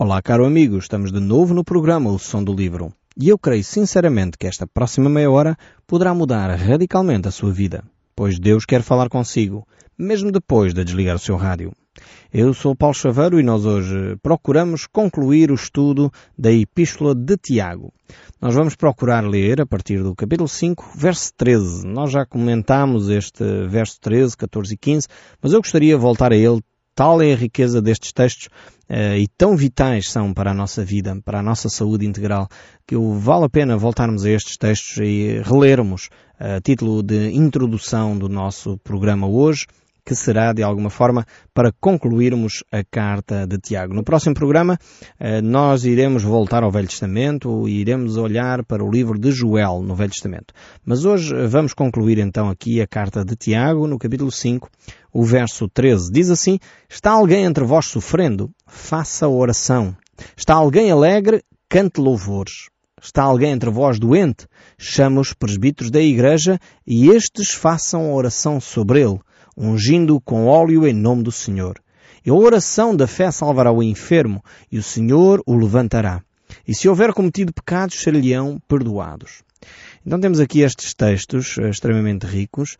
Olá, caro amigo, estamos de novo no programa O Som do Livro. E eu creio sinceramente que esta próxima meia hora poderá mudar radicalmente a sua vida, pois Deus quer falar consigo, mesmo depois de desligar o seu rádio. Eu sou Paulo Chaveiro e nós hoje procuramos concluir o estudo da Epístola de Tiago. Nós vamos procurar ler a partir do capítulo 5, verso 13. Nós já comentámos este verso 13, 14 e 15, mas eu gostaria de voltar a ele. Tal é a riqueza destes textos e tão vitais são para a nossa vida, para a nossa saúde integral, que vale a pena voltarmos a estes textos e relermos a título de introdução do nosso programa hoje, que será, de alguma forma, para concluirmos a carta de Tiago. No próximo programa, nós iremos voltar ao Velho Testamento e iremos olhar para o livro de Joel, no Velho Testamento. Mas hoje vamos concluir então aqui a carta de Tiago, no capítulo 5, o verso 13. Diz assim: está alguém entre vós sofrendo? Faça oração. Está alguém alegre? Cante louvores. Está alguém entre vós doente? Chama os presbíteros da igreja e estes façam oração sobre ele, ungindo-o com óleo em nome do Senhor. E a oração da fé salvará o enfermo, e o Senhor o levantará. E se houver cometido pecados, ser-lhe-ão perdoados. Então temos aqui estes textos extremamente ricos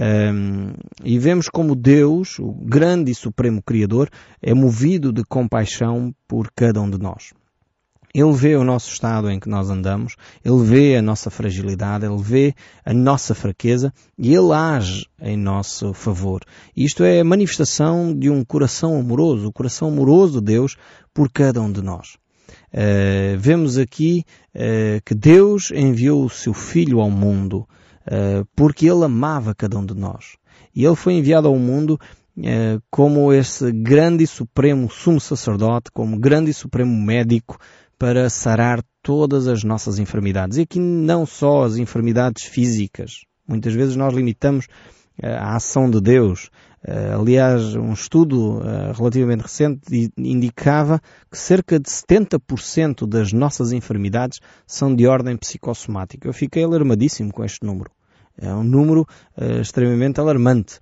e vemos como Deus, o grande e supremo Criador, é movido de compaixão por cada um de nós. Ele vê o nosso estado em que nós andamos, Ele vê a nossa fragilidade, Ele vê a nossa fraqueza e Ele age em nosso favor. Isto é a manifestação de um coração amoroso, o coração amoroso de Deus por cada um de nós. Vemos aqui que Deus enviou o seu Filho ao mundo porque Ele amava cada um de nós. E Ele foi enviado ao mundo como esse grande e supremo sumo sacerdote, como grande e supremo médico, para sarar todas as nossas enfermidades. E aqui não só as enfermidades físicas. Muitas vezes nós limitamos a ação de Deus. Aliás, um estudo relativamente recente indicava que cerca de 70% das nossas enfermidades são de ordem psicossomática. Eu fiquei alarmadíssimo com este número. É um número extremamente alarmante.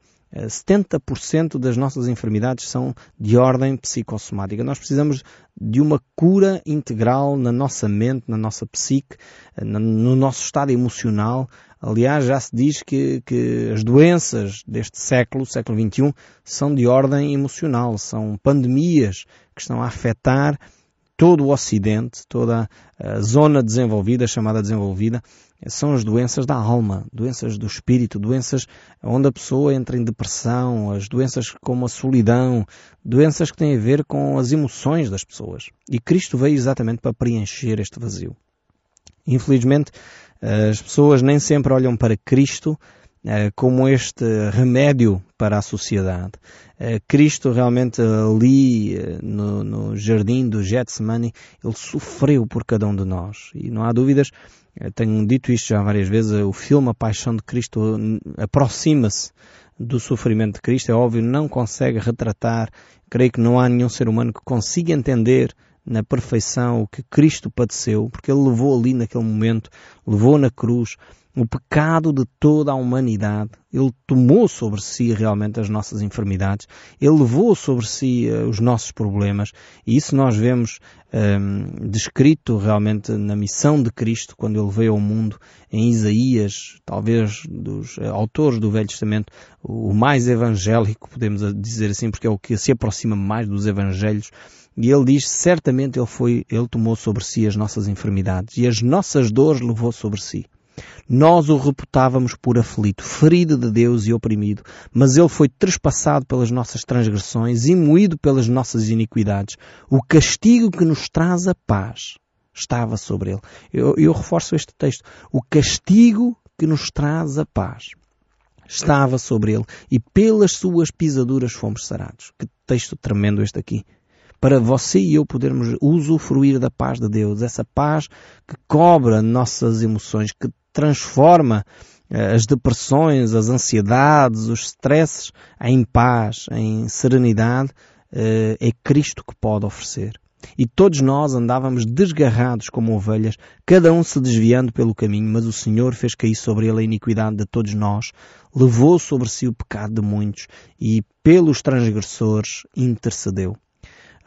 70% das nossas enfermidades são de ordem psicossomática. Nós precisamos de uma cura integral na nossa mente, na nossa psique, no nosso estado emocional. Aliás, já se diz que as doenças deste século XXI, são de ordem emocional. São pandemias que estão a afetar todo o Ocidente, toda a zona desenvolvida, chamada desenvolvida. São as doenças da alma, doenças do espírito, doenças onde a pessoa entra em depressão, as doenças como a solidão, doenças que têm a ver com as emoções das pessoas. E Cristo veio exatamente para preencher este vazio. Infelizmente, as pessoas nem sempre olham para Cristo como este remédio para a sociedade. Cristo realmente ali no jardim do Getsemane, Ele sofreu por cada um de nós. E não há dúvidas, tenho dito isto já várias vezes, o filme A Paixão de Cristo aproxima-se do sofrimento de Cristo. É óbvio, não consegue retratar, creio que não há nenhum ser humano que consiga entender na perfeição o que Cristo padeceu, porque Ele levou ali naquele momento, levou na cruz o pecado de toda a humanidade. Ele tomou sobre si realmente as nossas enfermidades. Ele levou sobre si os nossos problemas. E isso nós vemos descrito realmente na missão de Cristo, quando Ele veio ao mundo, em Isaías, talvez dos autores do Velho Testamento, o mais evangélico, podemos dizer assim, porque é o que se aproxima mais dos evangelhos. E Ele diz, certamente Ele tomou sobre si as nossas enfermidades e as nossas dores levou sobre si. Nós o reputávamos por aflito, ferido de Deus e oprimido, mas Ele foi trespassado pelas nossas transgressões e moído pelas nossas iniquidades. O castigo que nos traz a paz estava sobre Ele. Eu reforço este texto. O castigo que nos traz a paz estava sobre Ele e pelas suas pisaduras fomos sarados. Que texto tremendo este aqui. Para você e eu podermos usufruir da paz de Deus, essa paz que cobra nossas emoções, que transforma as depressões, as ansiedades, os stresses em paz, em serenidade, é Cristo que pode oferecer. E todos nós andávamos desgarrados como ovelhas, cada um se desviando pelo caminho, mas o Senhor fez cair sobre Ele a iniquidade de todos nós, levou sobre si o pecado de muitos e pelos transgressores intercedeu.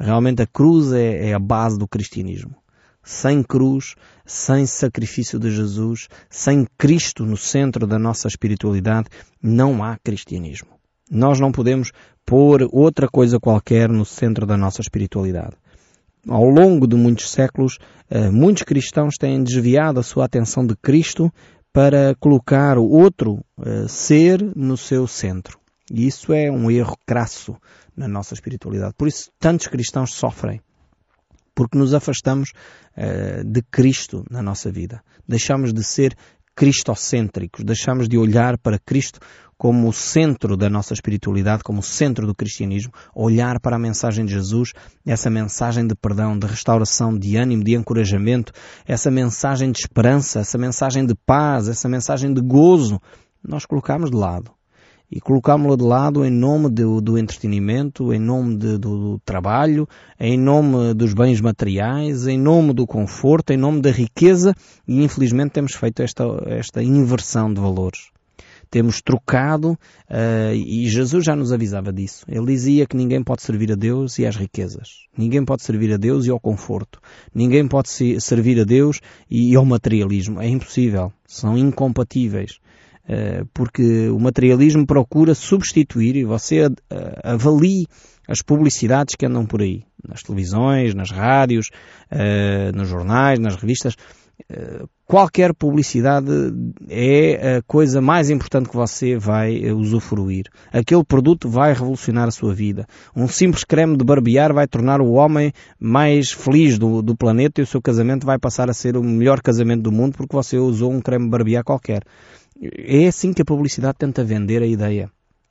Realmente a cruz é a base do cristianismo. Sem cruz, sem sacrifício de Jesus, sem Cristo no centro da nossa espiritualidade, não há cristianismo. Nós não podemos pôr outra coisa qualquer no centro da nossa espiritualidade. Ao longo de muitos séculos, muitos cristãos têm desviado a sua atenção de Cristo para colocar o outro ser no seu centro. E isso é um erro crasso na nossa espiritualidade. Por isso, tantos cristãos sofrem. Porque nos afastamos de Cristo na nossa vida. Deixamos de ser cristocêntricos. Deixamos de olhar para Cristo como o centro da nossa espiritualidade, como o centro do cristianismo. Olhar para a mensagem de Jesus, essa mensagem de perdão, de restauração, de ânimo, de encorajamento, essa mensagem de esperança, essa mensagem de paz, essa mensagem de gozo. Nós colocamos de lado. E colocámos-la de lado em nome do entretenimento, em nome do trabalho, em nome dos bens materiais, em nome do conforto, em nome da riqueza, e infelizmente temos feito esta inversão de valores. Temos trocado, e Jesus já nos avisava disso. Ele dizia que ninguém pode servir a Deus e às riquezas. Ninguém pode servir a Deus e ao conforto. Ninguém pode servir a Deus e ao materialismo. É impossível. São incompatíveis. Porque o materialismo procura substituir, e você avalie as publicidades que andam por aí, nas televisões, nas rádios, nos jornais, nas revistas. Qualquer publicidade é a coisa mais importante que você vai usufruir. Aquele produto vai revolucionar a sua vida. Um simples creme de barbear vai tornar o homem mais feliz do planeta, e o seu casamento vai passar a ser o melhor casamento do mundo porque você usou um creme de barbear qualquer. É assim que a publicidade tenta vender a ideia.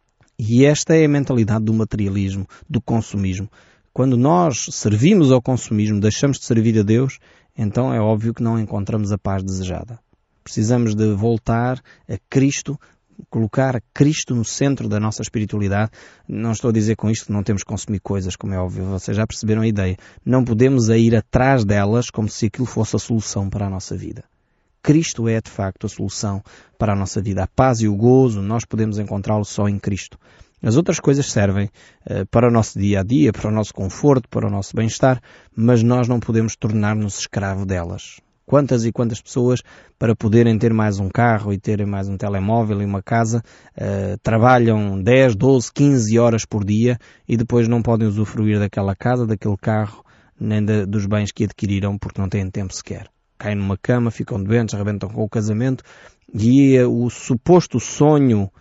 E esta é a mentalidade do materialismo, do consumismo. Quando nós servimos ao consumismo, deixamos de servir a Deus, então é óbvio que não encontramos a paz desejada. Precisamos de voltar a Cristo, colocar Cristo no centro da nossa espiritualidade. Não estou a dizer com isto que não temos que consumir coisas, como é óbvio, vocês já perceberam a ideia. Não podemos ir atrás delas como se aquilo fosse a solução para a nossa vida. Cristo é, de facto, a solução para a nossa vida. A paz e o gozo, nós podemos encontrá-lo só em Cristo. As outras coisas servem para o nosso dia-a-dia, para o nosso conforto, para o nosso bem-estar, mas nós não podemos tornar-nos escravo delas. Quantas e quantas pessoas, para poderem ter mais um carro e terem mais um telemóvel e uma casa, trabalham 10, 12, 15 horas por dia e depois não podem usufruir daquela casa, daquele carro, nem dos bens que adquiriram porque não têm tempo sequer. Caem numa cama, ficam doentes, arrebentam com o casamento e o suposto sonho,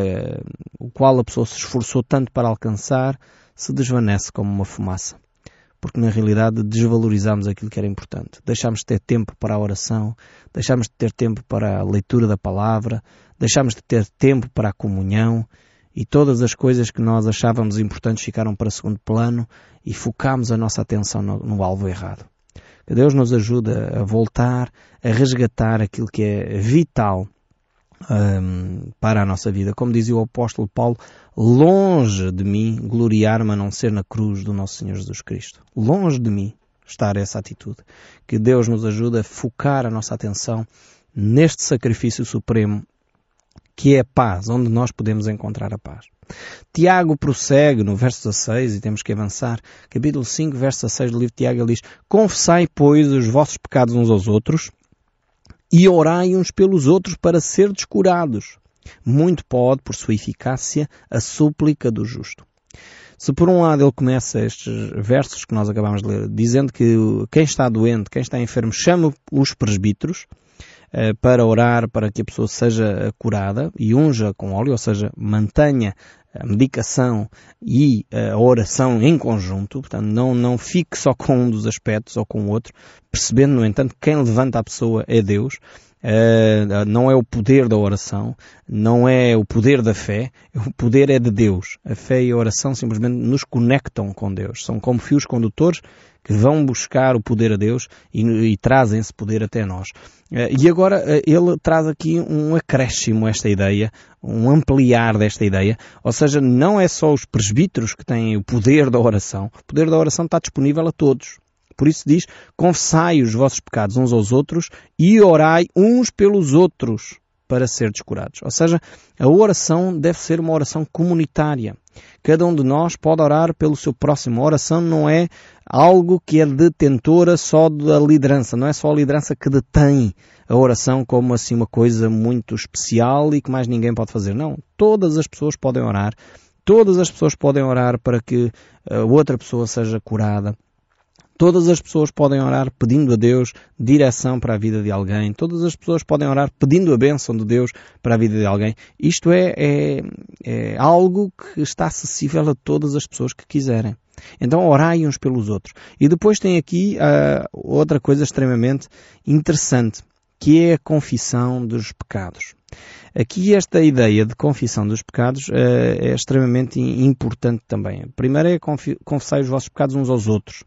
o qual a pessoa se esforçou tanto para alcançar, se desvanece como uma fumaça. Porque na realidade desvalorizamos aquilo que era importante. Deixámos de ter tempo para a oração, deixámos de ter tempo para a leitura da palavra, deixámos de ter tempo para a comunhão, e todas as coisas que nós achávamos importantes ficaram para segundo plano e focámos a nossa atenção no alvo errado. Que Deus nos ajude a voltar, a resgatar aquilo que é vital para a nossa vida. Como dizia o apóstolo Paulo, longe de mim gloriar-me a não ser na cruz do nosso Senhor Jesus Cristo. Longe de mim estar essa atitude. Que Deus nos ajude a focar a nossa atenção neste sacrifício supremo que é a paz, onde nós podemos encontrar a paz. Tiago prossegue no verso 16, e temos que avançar. Capítulo 5, verso 16 do livro de Tiago, ele diz: confessai, pois, os vossos pecados uns aos outros e orai uns pelos outros para serdes curados. Muito pode, por sua eficácia, a súplica do justo. Se por um lado ele começa estes versos que nós acabamos de ler, dizendo que quem está doente, quem está enfermo, chama os presbíteros para orar para que a pessoa seja curada e unja com óleo, ou seja, mantenha a medicação e a oração em conjunto, portanto não fique só com um dos aspectos ou com o outro, percebendo, no entanto, que quem levanta a pessoa é Deus. Não é o poder da oração, não é o poder da fé, o poder é de Deus. A fé e a oração simplesmente nos conectam com Deus, são como fios condutores que vão buscar o poder a Deus e trazem esse poder até nós. E agora ele traz aqui um acréscimo a esta ideia, um ampliar desta ideia, ou seja, não é só os presbíteros que têm o poder da oração, o poder da oração está disponível a todos. Por isso diz, confessai os vossos pecados uns aos outros e orai uns pelos outros para serdes curados. Ou seja, a oração deve ser uma oração comunitária. Cada um de nós pode orar pelo seu próximo. A oração não é algo que é detentora só da liderança. Não é só a liderança que detém a oração como assim uma coisa muito especial e que mais ninguém pode fazer. Não. Todas as pessoas podem orar. Todas as pessoas podem orar para que a outra pessoa seja curada. Todas as pessoas podem orar pedindo a Deus direção para a vida de alguém. Todas as pessoas podem orar pedindo a bênção de Deus para a vida de alguém. Isto é algo que está acessível a todas as pessoas que quiserem. Então orai uns pelos outros. E depois tem aqui outra coisa extremamente interessante, que é a confissão dos pecados. Aqui esta ideia de confissão dos pecados é extremamente importante também. Primeiro é confessar os vossos pecados uns aos outros.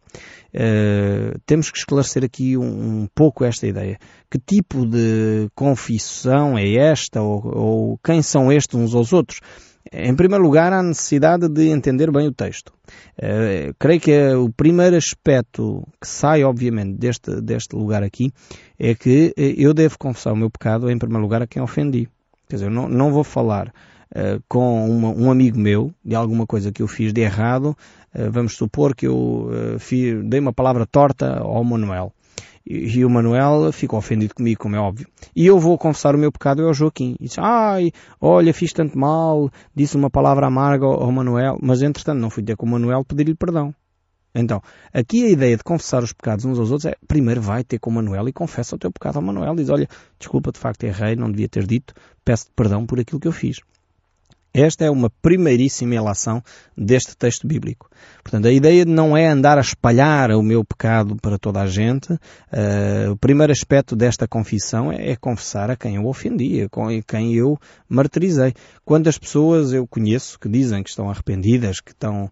Temos que esclarecer aqui um pouco esta ideia. Que tipo de confissão é esta? Ou quem são estes uns aos outros? Em primeiro lugar, há necessidade de entender bem o texto. Creio que o primeiro aspecto que sai, obviamente, deste lugar aqui, é que eu devo confessar o meu pecado, em primeiro lugar, a quem ofendi. Quer dizer, eu não vou falar com um amigo meu de alguma coisa que eu fiz de errado. Vamos supor que eu dei uma palavra torta ao Manuel. E o Manuel ficou ofendido comigo, como é óbvio. E eu vou confessar o meu pecado ao Joaquim. E diz, olha, fiz tanto mal, disse uma palavra amarga ao Manuel, mas entretanto não fui ter com o Manuel pedir-lhe perdão. Então, aqui a ideia de confessar os pecados uns aos outros é, primeiro vai ter com o Manuel e confessa o teu pecado ao Manuel. Diz, olha, desculpa, de facto errei, não devia ter dito, peço-te perdão por aquilo que eu fiz. Esta é uma primeiríssima ilação deste texto bíblico. Portanto, a ideia não é andar a espalhar o meu pecado para toda a gente. O primeiro aspecto desta confissão é confessar a quem eu ofendi, a quem eu martirizei. Quantas pessoas eu conheço que dizem que estão arrependidas, que estão,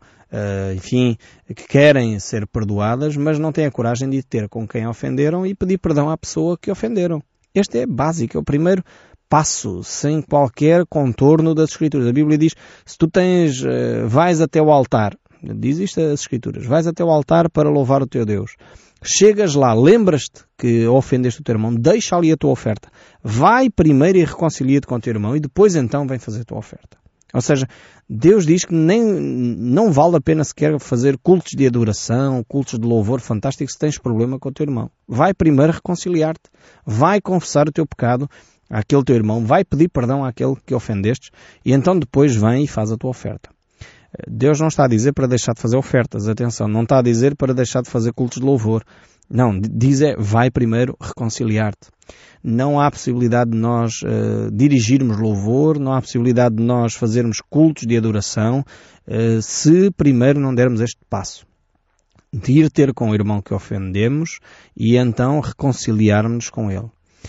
que querem ser perdoadas, mas não têm a coragem de ir ter com quem ofenderam e pedir perdão à pessoa que ofenderam. Este é básico, é o primeiro passo, sem qualquer contorno das Escrituras. A Bíblia diz, se tu vais até o altar, diz isto as Escrituras, vais até o altar para louvar o teu Deus. Chegas lá, lembras-te que ofendeste o teu irmão, deixa ali a tua oferta. Vai primeiro e reconcilia-te com o teu irmão e depois então vem fazer a tua oferta. Ou seja, Deus diz que não vale a pena sequer fazer cultos de adoração, cultos de louvor fantástico se tens problema com o teu irmão. Vai primeiro reconciliar-te, vai confessar o teu pecado àquele teu irmão, vai pedir perdão àquele que ofendestes e então depois vem e faz a tua oferta. Deus não está a dizer para deixar de fazer ofertas, atenção, não está a dizer para deixar de fazer cultos de louvor. Não, diz vai primeiro reconciliar-te. Não há possibilidade de nós dirigirmos louvor, não há possibilidade de nós fazermos cultos de adoração se primeiro não dermos este passo. De ir ter com o irmão que ofendemos e então reconciliarmos com ele.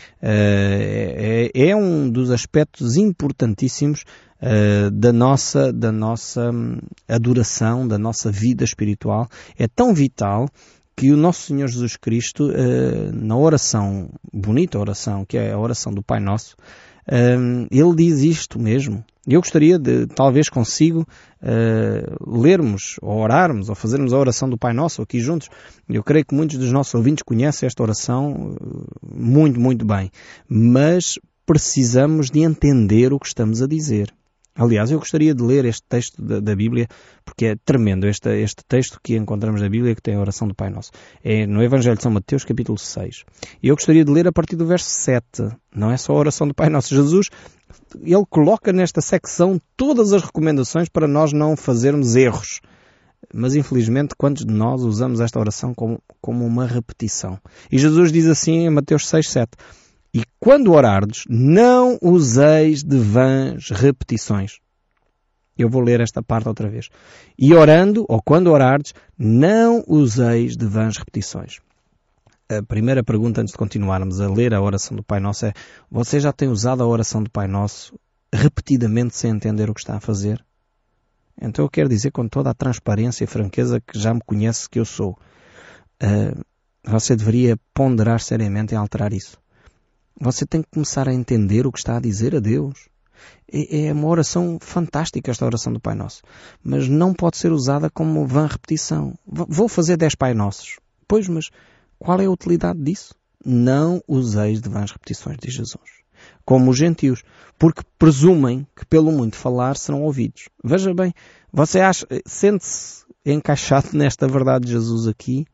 É um dos aspectos importantíssimos da nossa adoração, da nossa vida espiritual. É tão vital que o nosso Senhor Jesus Cristo, na oração, bonita oração, que é a oração do Pai Nosso, ele diz isto mesmo. Eu gostaria de, talvez consigo, lermos, ou orarmos, ou fazermos a oração do Pai Nosso aqui juntos. Eu creio que muitos dos nossos ouvintes conhecem esta oração muito, muito bem. Mas precisamos de entender o que estamos a dizer. Aliás, eu gostaria de ler este texto da Bíblia, porque é tremendo este texto que encontramos na Bíblia, que tem a oração do Pai Nosso. É no Evangelho de São Mateus, capítulo 6. E eu gostaria de ler a partir do verso 7. Não é só a oração do Pai Nosso. Jesus, ele coloca nesta secção todas as recomendações para nós não fazermos erros. Mas, infelizmente, quantos de nós usamos esta oração como uma repetição? E Jesus diz assim em Mateus 6, 7. E quando orardes, não useis de vãs repetições. Eu vou ler esta parte outra vez. E orando, ou quando orardes, não useis de vãs repetições. A primeira pergunta, antes de continuarmos a ler a oração do Pai Nosso, é: você já tem usado a oração do Pai Nosso repetidamente sem entender o que está a fazer? Então eu quero dizer com toda a transparência e franqueza que já me conhece que eu sou. Você deveria ponderar seriamente em alterar isso. Você tem que começar a entender o que está a dizer a Deus. É uma oração fantástica esta oração do Pai Nosso. Mas não pode ser usada como vã repetição. Vou fazer 10 Pai Nossos. Pois, mas qual é a utilidade disso? Não useis de vãs repetições, diz Jesus. como os gentios, porque presumem que pelo muito falar serão ouvidos. Veja bem, você sente-se encaixado nesta verdade de Jesus aqui?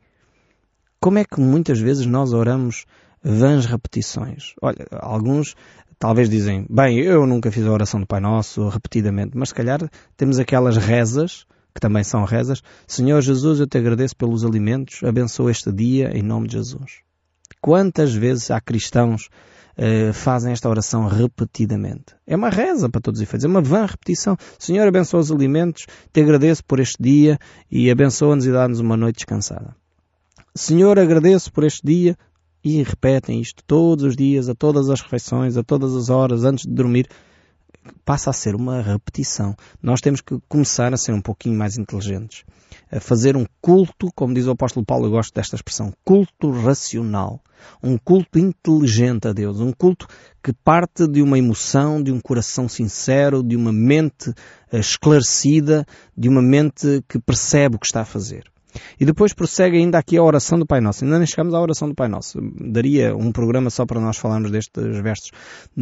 Como é que muitas vezes nós oramos vãs repetições? Olha, alguns talvez dizem, bem, eu nunca fiz a oração do Pai Nosso repetidamente, mas se calhar temos aquelas rezas, que também são rezas. Senhor Jesus, eu te agradeço pelos alimentos, abençoa este dia em nome de Jesus. Quantas vezes há cristãos fazem esta oração repetidamente? É uma reza para todos os efeitos, é uma vã repetição. Senhor, abençoa os alimentos, te agradeço por este dia e abençoa-nos e dá-nos uma noite descansada. Senhor, agradeço por este dia, e repetem isto todos os dias, a todas as refeições, a todas as horas, antes de dormir. Passa a ser uma repetição. Nós temos que começar a ser um pouquinho mais inteligentes. A fazer um culto, como diz o apóstolo Paulo, eu gosto desta expressão, culto racional. Um culto inteligente a Deus. Um culto que parte de uma emoção, de um coração sincero, de uma mente esclarecida, de uma mente que percebe o que está a fazer. E depois prossegue ainda aqui a oração do Pai Nosso. Ainda nem chegamos à oração do Pai Nosso. Daria um programa só para nós falarmos destes versos.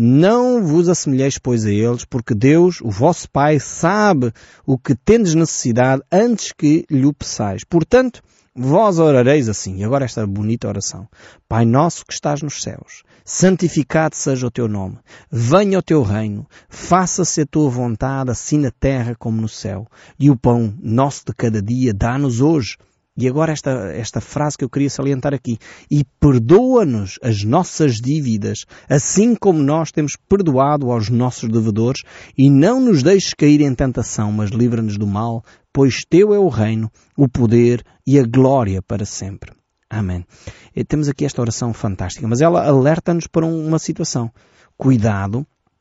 Não vos assemelheis, pois, a eles, porque Deus, o vosso Pai, sabe o que tendes necessidade antes que lhe o peçais. Portanto, vós orareis assim. E agora esta bonita oração. Pai nosso que estás nos céus, santificado seja o teu nome. Venha o teu reino. Faça-se a tua vontade, assim na terra como no céu. E o pão nosso de cada dia dá-nos hoje. E agora esta frase que eu queria salientar aqui. E perdoa-nos as nossas dívidas, assim como nós temos perdoado aos nossos devedores. E não nos deixes cair em tentação, mas livra-nos do mal, pois teu é o reino, o poder e a glória para sempre. Amém. E temos aqui esta oração fantástica, mas ela alerta-nos para uma situação. Cuidado,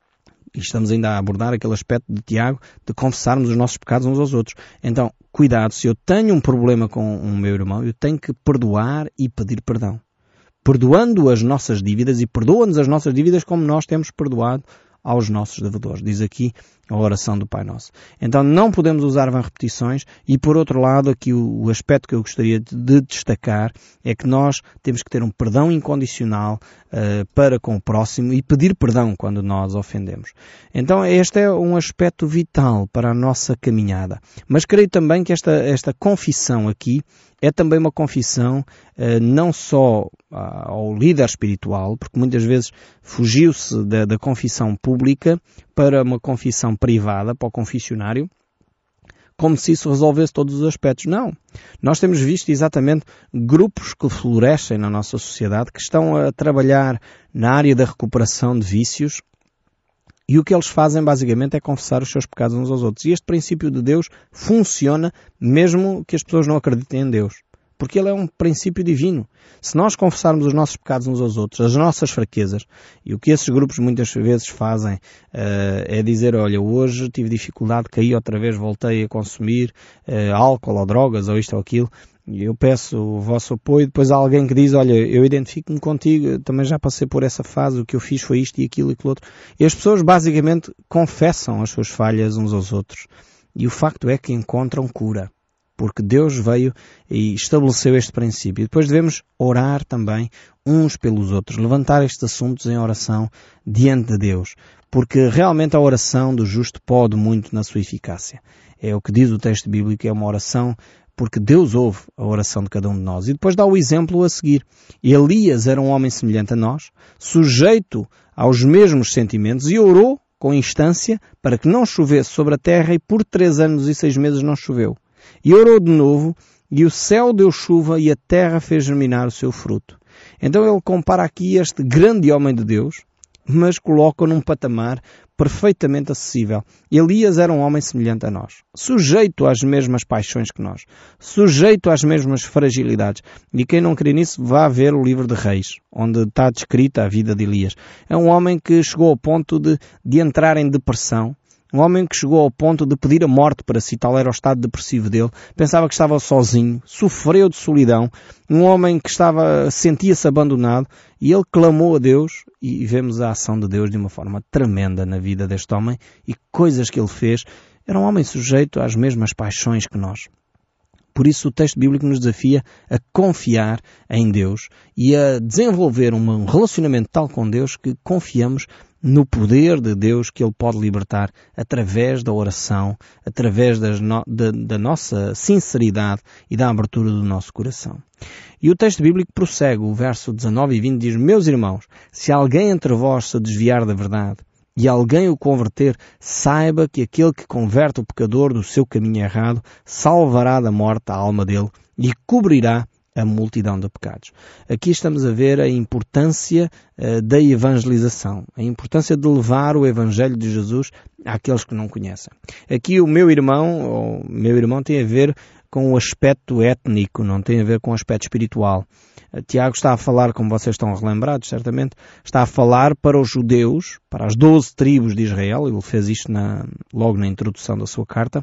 e estamos ainda a abordar aquele aspecto de Tiago, de confessarmos os nossos pecados uns aos outros. Então, cuidado, se eu tenho um problema com o meu irmão, eu tenho que perdoar e pedir perdão. Perdoando as nossas dívidas, e perdoa-nos as nossas dívidas como nós temos perdoado aos nossos devedores. Diz aqui a oração do Pai Nosso. Então não podemos usar vã repetições e, por outro lado, aqui o aspecto que eu gostaria de destacar é que nós temos que ter um perdão incondicional para com o próximo e pedir perdão quando nós ofendemos. Então este é um aspecto vital para a nossa caminhada. Mas creio também que esta confissão aqui é também uma confissão não só ao líder espiritual, porque muitas vezes fugiu-se da confissão pública para uma confissão privada, para o confessionário, como se isso resolvesse todos os aspectos. Não. Nós temos visto exatamente grupos que florescem na nossa sociedade, que estão a trabalhar na área da recuperação de vícios, e o que eles fazem basicamente é confessar os seus pecados uns aos outros. E este princípio de Deus funciona mesmo que as pessoas não acreditem em Deus. Porque ele é um princípio divino. Se nós confessarmos os nossos pecados uns aos outros, as nossas fraquezas, e o que esses grupos muitas vezes fazem é dizer, olha, hoje tive dificuldade, caí outra vez, voltei a consumir álcool ou drogas ou isto ou aquilo, e eu peço o vosso apoio. Depois há alguém que diz, olha, eu identifico-me contigo, eu também já passei por essa fase, o que eu fiz foi isto e aquilo e aquilo outro. E as pessoas basicamente confessam as suas falhas uns aos outros. E o facto é que encontram cura. Porque Deus veio e estabeleceu este princípio. E depois devemos orar também uns pelos outros. Levantar estes assuntos em oração diante de Deus. Porque realmente a oração do justo pode muito na sua eficácia. É o que diz o texto bíblico, é uma oração porque Deus ouve a oração de cada um de nós. E depois dá o exemplo a seguir. Elias era um homem semelhante a nós, sujeito aos mesmos sentimentos, e orou com instância para que não chovesse sobre a terra, e por 3 anos e 6 meses não choveu. E orou de novo, e o céu deu chuva e a terra fez germinar o seu fruto. Então ele compara aqui este grande homem de Deus, mas coloca-o num patamar perfeitamente acessível. Elias era um homem semelhante a nós, sujeito às mesmas paixões que nós, sujeito às mesmas fragilidades. E quem não crê nisso, vá ver o livro de Reis, onde está descrita a vida de Elias. É um homem que chegou ao ponto de entrar em depressão. Um homem que chegou ao ponto de pedir a morte para si, tal era o estado depressivo dele. Pensava que estava sozinho, sofreu de solidão. Um homem que sentia-se abandonado, e ele clamou a Deus, e vemos a ação de Deus de uma forma tremenda na vida deste homem, e coisas que ele fez. Era um homem sujeito às mesmas paixões que nós. Por isso o texto bíblico nos desafia a confiar em Deus e a desenvolver um relacionamento tal com Deus que confiamos no poder de Deus que Ele pode libertar através da oração, através da nossa sinceridade e da abertura do nosso coração. E o texto bíblico prossegue, o verso 19 e 20 diz: Meus irmãos, se alguém entre vós se desviar da verdade e alguém o converter, saiba que aquele que converte o pecador do seu caminho errado salvará da morte a alma dele e cobrirá a multidão de pecados. Aqui estamos a ver a importância da evangelização, a importância de levar o Evangelho de Jesus àqueles que não conhecem. Aqui o meu irmão tem a ver com o aspecto étnico, não tem a ver com o aspecto espiritual. Tiago está a falar, como vocês estão relembrados, certamente, está a falar para os judeus, para as 12 tribos de Israel. Ele fez isto logo na introdução da sua carta.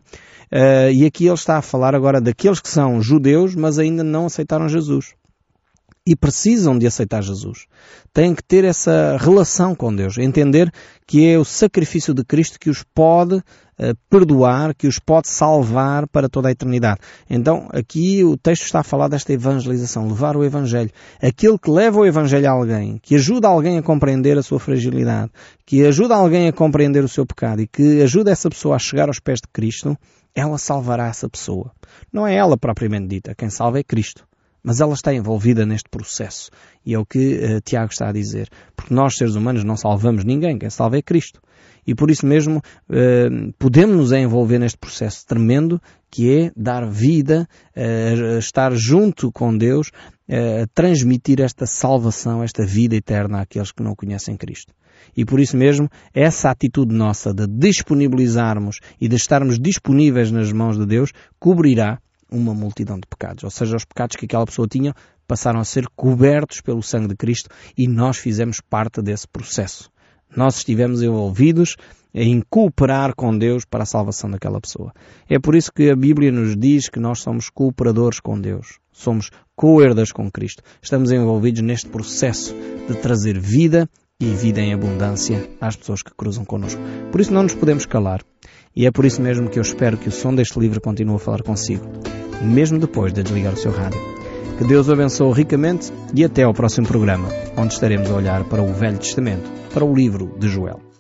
E aqui ele está a falar agora daqueles que são judeus, mas ainda não aceitaram Jesus. E precisam de aceitar Jesus. Têm que ter essa relação com Deus. Entender que é o sacrifício de Cristo que os pode perdoar, que os pode salvar para toda a eternidade. Então, aqui o texto está a falar desta evangelização, levar o Evangelho. Aquele que leva o Evangelho a alguém, que ajuda alguém a compreender a sua fragilidade, que ajuda alguém a compreender o seu pecado e que ajuda essa pessoa a chegar aos pés de Cristo, ela salvará essa pessoa. Não é ela propriamente dita, quem salva é Cristo. Mas ela está envolvida neste processo. E é o que Tiago está a dizer. Porque nós, seres humanos, não salvamos ninguém. Quem salva é Cristo. E por isso mesmo podemos nos envolver neste processo tremendo que é dar vida, estar junto com Deus, transmitir esta salvação, esta vida eterna àqueles que não conhecem Cristo. E por isso mesmo, essa atitude nossa de disponibilizarmos e de estarmos disponíveis nas mãos de Deus, cobrirá uma multidão de pecados. Ou seja, os pecados que aquela pessoa tinha passaram a ser cobertos pelo sangue de Cristo e nós fizemos parte desse processo. Nós estivemos envolvidos em cooperar com Deus para a salvação daquela pessoa. É por isso que a Bíblia nos diz que nós somos cooperadores com Deus. Somos co-herdas com Cristo. Estamos envolvidos neste processo de trazer vida e vida em abundância às pessoas que cruzam connosco. Por isso não nos podemos calar. E é por isso mesmo que eu espero que o som deste livro continue a falar consigo, mesmo depois de desligar o seu rádio. Que Deus o abençoe ricamente e até ao próximo programa, onde estaremos a olhar para o Velho Testamento, para o livro de Joel.